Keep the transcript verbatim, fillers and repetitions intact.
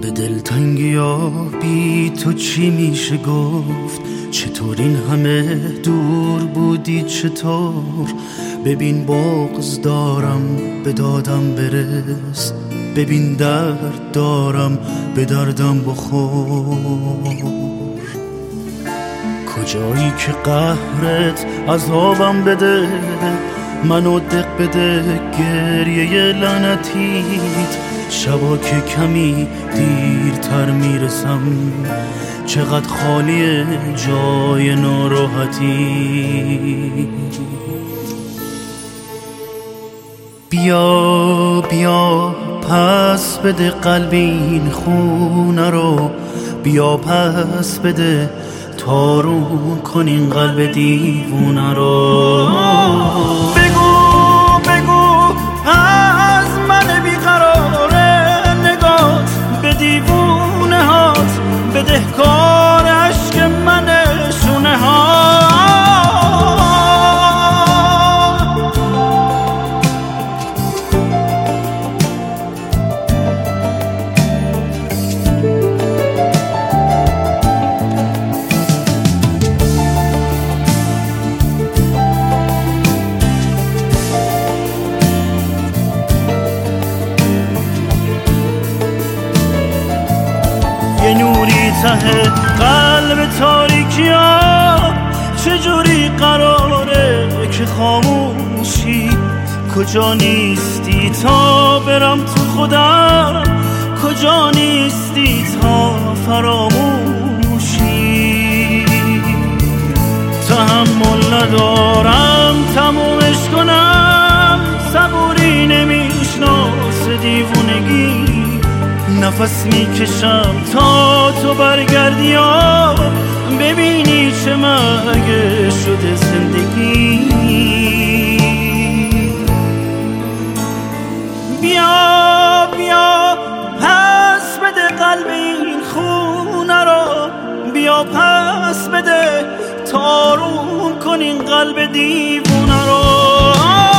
به دلتنگی ها بی تو چی میشه گفت؟ چطور این همه دور بودی چطور؟ ببین بغض دارم به دادم برس، ببین درد دارم به دردم بخور. کجایی که قهرت عذابم بده، منو دق بده گریه لعنتیت. شبا که کمی دیرتر میرسم، چقدر خالیه جای ناراحتی. بیا بیا پس بده قلب این خونه رو، بیا پس بده تارون کن این قلب دیوونه رو. بگو بگو از من بیقراره نگات به دیوونه هات، بده کار عشق من شونه ها. یه نوری ته قلب تاریکی ها، چجوری قراره که خاموشی؟ کجا نیستی تا برم تو خودم، کجا نیستی تا فراموشی؟ تحمل ندارم تمومش کنم، صبوری نمیشناس دیوونگی. نفس میکشم تا تو برگردی یا ببینی چه مگه شده زندگی. بیا بیا پس بده قلب این خونه رو، بیا پس بده تارون کن این قلب دیوونه رو.